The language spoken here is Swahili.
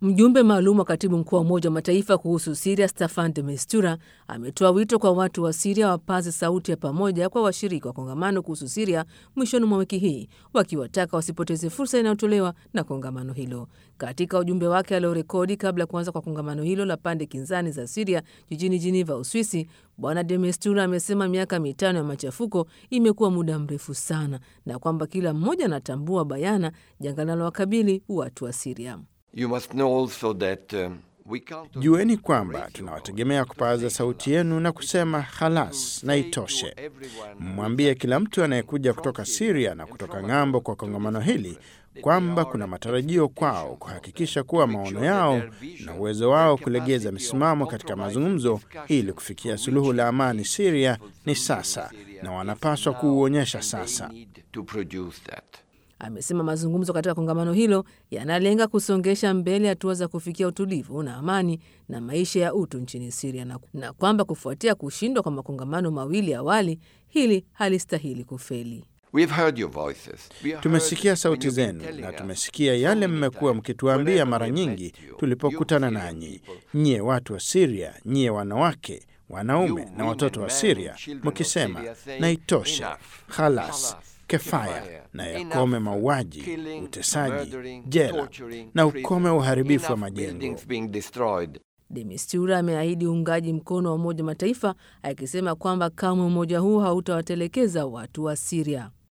Mjumbe maalum wa katibu mkuu wa Umoja wa Mataifa kuhusu Syria, Staffan de Mistura, ametoa wito kwa watu wa Syria wapaze sauti ya pamoja kwa washiriki wa kongamano kuhusu Syria mwishoni mwa wiki hii, wakiwataka wasipoteze fursa inayotolewa na kongamano hilo. Katika ujumbe wake aliorekodi kabla ya kuanza kwa kongamano hilo la pande kinzani za Syria jijini Geneva, Uswisi, Bwana de Mistura amesema miaka 5 ya machafuko imekuwa muda mrefu sana na kwamba kila mmoja anatambua bayana janga linalowakabili watu wa Syria. Jueni kwamba tunawategemea kupaza sauti yenu na kusema halas na itoshe. Mwambie kila mtu anayekuja kutoka Syria na kutoka ng'ambo kwa kongamano hili kwamba kuna matarajio kwao kuhakikisha kuwa maono yao na uwezo wao kulegeza misimamo katika mazungumzo ili kufikia suluhu la amani Syria ni sasa, na wanapaswa kuuonyesha sasa. Amesema mazungumzo katika kongamano hilo yanalenga kusongesha mbele hatua za kufikia utulivu na amani na maisha ya utu nchini Syria, na kwamba kufuatia kushindwa kwa makongamano mawili awali, hili halistahili kufeli. Tumesikia sauti zenu na tumesikia yale mmekuwa mkituambia mara nyingi tulipokutana nanyi, nyie watu wa Syria, nyie wanawake, wanaume na watoto wa Syria, mkisema na itoshe, halas, kefaya, na yakome mauaji, utesaji, jela na ukome uharibifu wa majengo. De Mistura ameahidi uungaji mkono wa Umoja wa Mataifa, akisema kwamba kamwe umoja huu hautawatelekeza watu wa Syria.